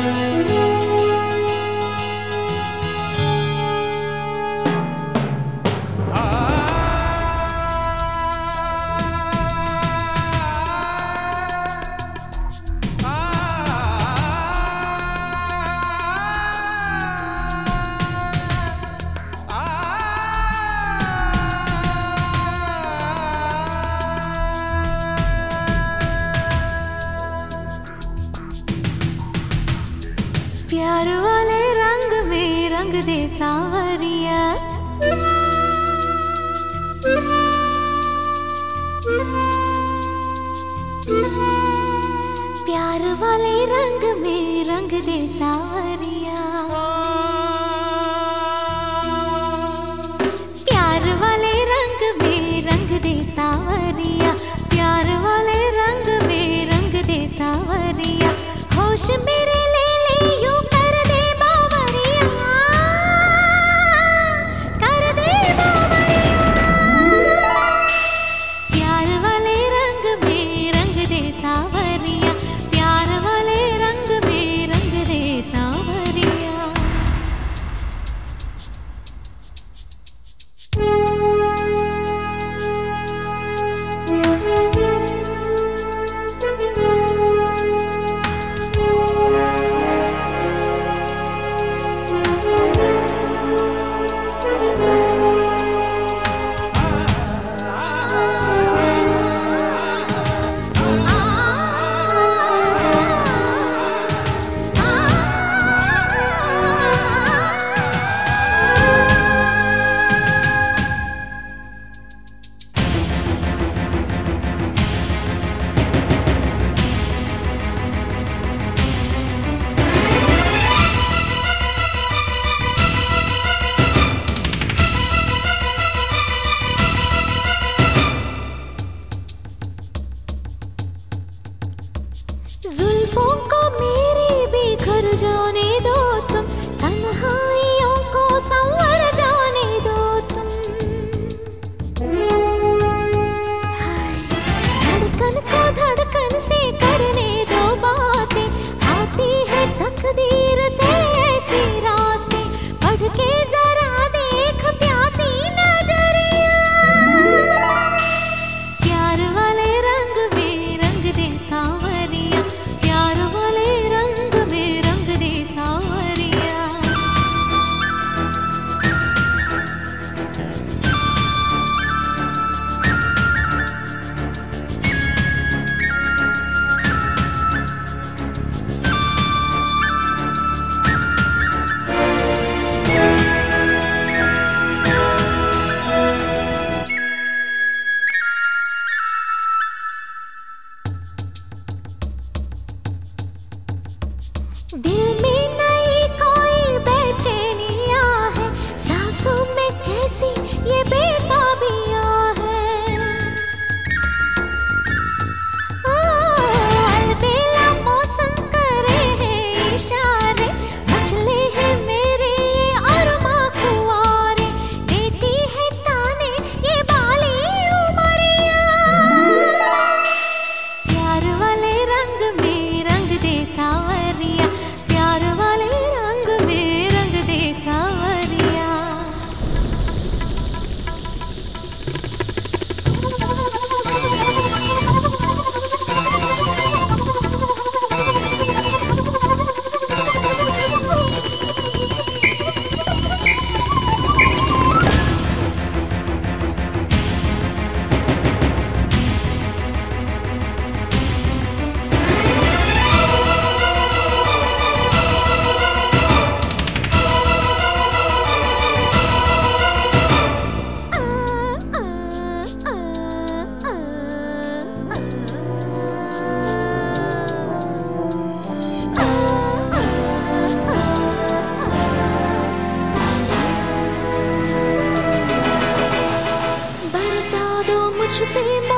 प्यार वाले रंग में रंग दे सांवरिया, प्यार वाले रंग में रंग दे सांवरिया, प्यार वाले रंग में रंग दे सांवरिया, प्यार वाले रंग में रंग दे सांवरिया। होश मेरे ले ले यूं कर दे बावरिया, कर दे बावरिया। प्यार वाले रंग में रंग दे सांवरिया, प्यार वाले रंग में रंग दे सांवरिया। जुल्फों को मेरी बिखर जाने दो तुम, तन्हाइयों को संवर जाने दो तुम। धड़कन को धड़कन से करने दो बातें, आती है तकदीर से ऐसी रातें। बढ़ के जरा देख प्यासी नजरिया, प्यार वाले रंग में रंग दे सांवरिया, प्यार वाले रंग में रंग दे सांवरिया। दिल में नई कोई बेचैनियां है, सांसों में कैसी ये बेताबियां है। अलबेला मौसम करे है इशारे, मचले है मेरे ये अरमां खुआरे। देती है ताने ये बाली उमरिया, प्यार वाले रंग में रंग दे सांवरिया, प्यार वाले रंग में रंग दे सांवरिया। बरसा दो मुझ पे